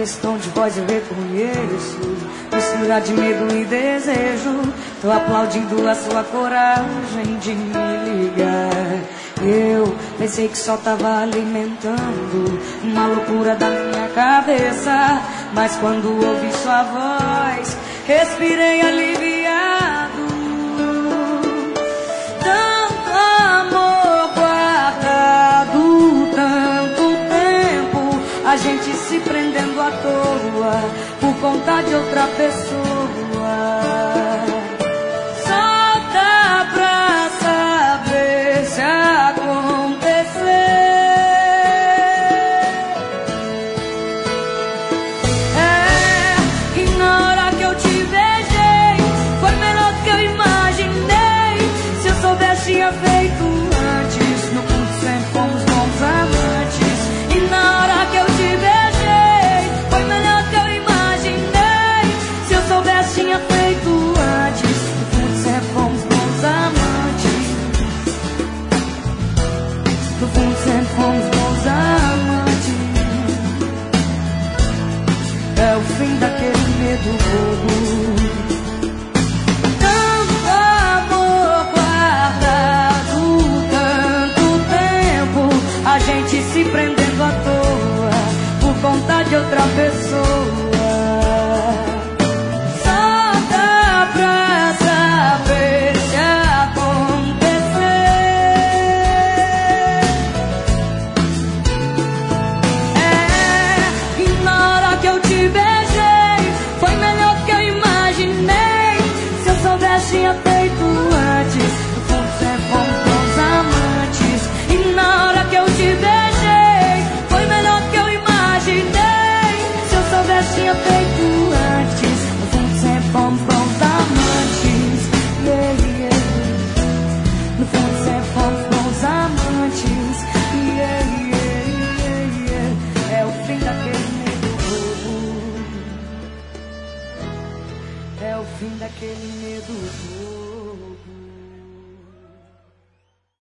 Esse tom de voz eu reconheço, mistura de medo e desejo. Tô aplaudindo a sua coragem de me ligar. Eu pensei que só tava alimentando uma loucura da minha cabeça, mas quando ouvi sua voz, respirei aliviado. Tanto amor guardado, tanto tempo, a gente se prendendo à toa por conta de outra pessoa. Só dá pra saber se acontecer. E na hora que eu te beijei, foi melhor do que eu imaginei. Se eu soubesse, tinha feito antes. No fundo sempre fomos bons amantes. E na hora que eu te beijei, foi melhor do que eu imaginei. Se eu soubesse, tinha feito antes. No fundo sempre fomos bons amantes. No fundo sempre fomos bons amantes. É o fim daquele medo bobo. Tanto amor guardado, tanto tempo, a gente se prendendo à toa por conta de outra pessoa. Só dá pra saber se acontecer. E na hora que eu te beijei, foi melhor do que eu imaginei. Se eu soubesse, tinha feito antes. No fundo sempre fomos bons amantes. E na hora que eu te beijei, foi melhor do que eu imaginei. Se eu soubesse, tinha feito antes. No fundo sempre fomos bons amantes. Yeah, yeah. No fundo sempre fomos bons amantes. Yeah, yeah, yeah, yeah. É o fim daquele medo bobo. É o fim daquele medo bobo.